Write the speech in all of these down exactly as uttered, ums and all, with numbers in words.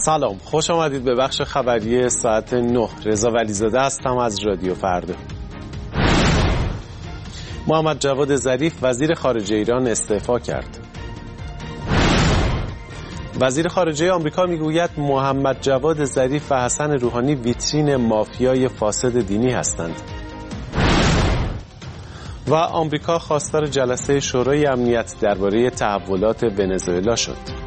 سلام، خوش آمدید به بخش خبری ساعت نه. رضا ولیزاده هستم از رادیو فردا. محمد جواد ظریف وزیر خارجه ایران استعفا کرد. وزیر خارجه آمریکا میگوید محمد جواد ظریف و حسن روحانی ویترین مافیای فاسد دینی هستند. و آمریکا خواستار جلسه شورای امنیت درباره تحولات ونزوئلا شد.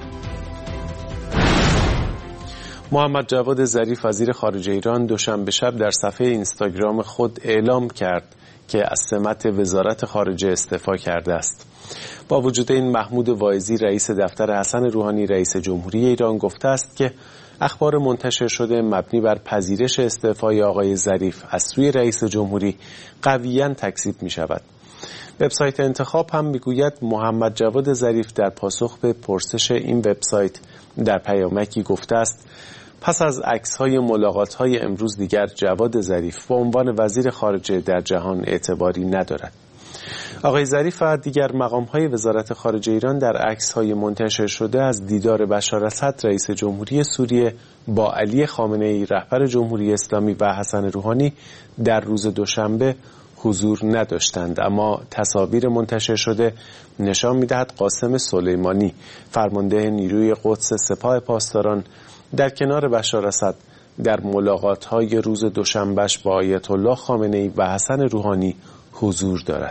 محمد جواد ظریف وزیر خارجه ایران دوشنبه شب در صفحه اینستاگرام خود اعلام کرد که از سمت وزارت خارجه استعفا کرده است. با وجود این محمود واعظی رئیس دفتر حسن روحانی رئیس جمهوری ایران گفته است که اخبار منتشر شده مبنی بر پذیرش استعفای آقای ظریف از سوی رئیس جمهوری قویاً تکذیب می شود. وبسایت انتخاب هم میگوید محمد جواد ظریف در پاسخ به پرسش این وبسایت در پیامکی گفته است پس از عکس‌های ملاقات‌های امروز دیگر جواد ظریف به عنوان وزیر خارجه در جهان اعتباری ندارد. آقای ظریف و دیگر مقام‌های وزارت خارجه ایران در عکس‌های منتشر شده از دیدار بشار اسد رئیس جمهوری سوریه با علی خامنه‌ای رهبر جمهوری اسلامی و حسن روحانی در روز دوشنبه حضور نداشتند، اما تصاویر منتشر شده نشان می‌دهد قاسم سلیمانی فرمانده نیروی قدس سپاه پاسداران در کنار بشار اسد در ملاقات‌های روز دوشنبهش با آیت الله خامنه‌ای و حسن روحانی حضور دارد.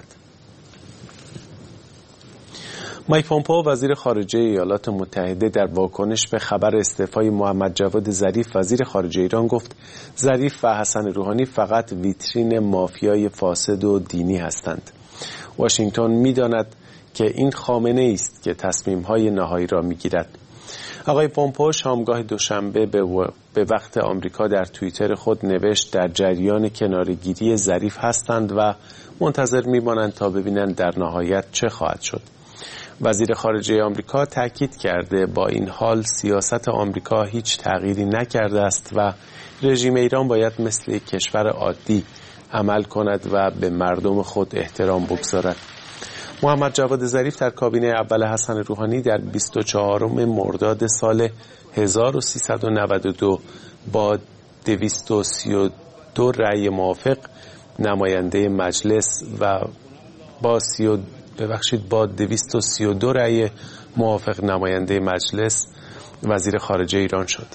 مایک پومپئو وزیر خارجه ایالات متحده در واکنش به خبر استعفای محمد جواد ظریف وزیر خارجه ایران گفت ظریف و حسن روحانی فقط ویترین مافیای فاسد و دینی هستند. واشنگتن می‌داند که این خامنه‌ای است که تصمیم‌های نهایی را می‌گیرد. آقای پومپئو شامگاه دوشنبه به, و... به وقت آمریکا در توییتر خود نوشت در جریان کناره‌گیری ظریف هستند و منتظر می‌مانند تا ببینند در نهایت چه خواهد شد. وزیر خارجه آمریکا تاکید کرده با این حال سیاست آمریکا هیچ تغییری نکرده است و رژیم ایران باید مثل یک کشور عادی عمل کند و به مردم خود احترام بگذارد. محمد جواد ظریف در کابینه اول حسن روحانی در بیست و چهارم مرداد سال هزار و سیصد و نود و دو با دویست و سی و دو رأی موافق نماینده مجلس و با سی و ببخشید با دویست و سی و دو رأی موافق نماینده مجلس وزیر خارجه ایران شد.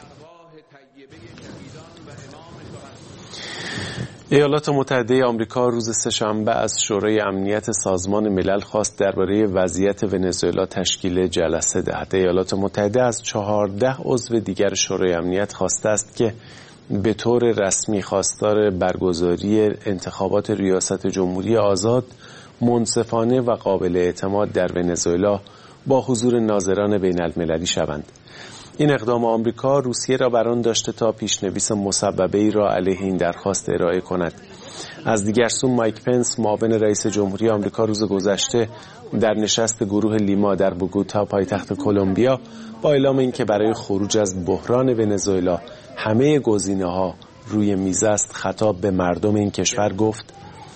ایالات متحده آمریکا روز سه‌شنبه از شورای امنیت سازمان ملل خواست درباره وضعیت ونزوئلا تشکیل جلسه دهد. ایالات متحده از چهارده عضو دیگر شورای امنیت خواسته است که به طور رسمی خواستار برگزاری انتخابات ریاست جمهوری آزاد، منصفانه و قابل اعتماد در ونزوئلا با حضور ناظران بین المللی شوند. این اقدام آمریکا روسیه را بر آن داشته تا پیشنویس مسببه‌ای را علیه این درخواست ارائه کند. از دیگر سو مایک پنس معاون رئیس جمهوری آمریکا روز گذشته در نشست گروه لیما در بوگوتا پایتخت کلمبیا با اعلام اینکه برای خروج از بحران ونزوئلا همه گزینه‌ها روی میز است خطاب به مردم این کشور گفت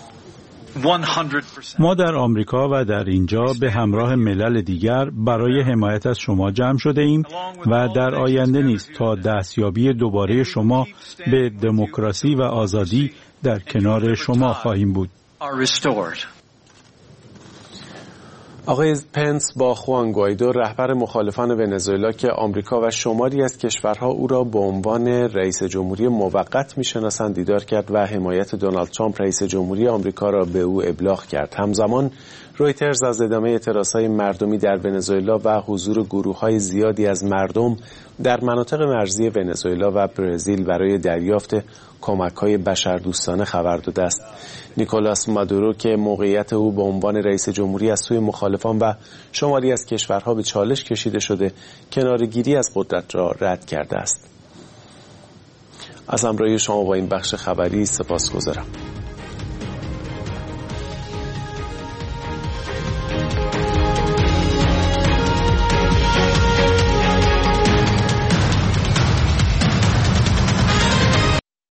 ما در آمریکا و در اینجا به همراه ملل دیگر برای حمایت از شما جمع شده ایم و در آینده نیز تا دستیابی دوباره شما به دموکراسی و آزادی در کنار شما خواهیم بود. آقای پنس با خوان گوایدو رهبر مخالفان ونزوئلا که آمریکا و شماری از کشورها او را به عنوان رئیس جمهوری موقت می‌شناسند دیدار کرد و حمایت دونالد ترامپ رئیس جمهوری آمریکا را به او ابلاغ کرد. همزمان رویترز از ادامه اعتراضهای مردمی در ونزوئلا و حضور گروه‌های زیادی از مردم در مناطق مرزی ونزوئلا و برزیل برای دریافت کمک‌های بشردوستانه خبر داده است. نیکولاس مادورو که موقعیت او به عنوان رئیس جمهوری از سوی مخالفان و شماری از کشورها به چالش کشیده شده، کناره‌گیری از قدرت را رد کرده است. از همراهی شما با این بخش خبری سپاسگزارم.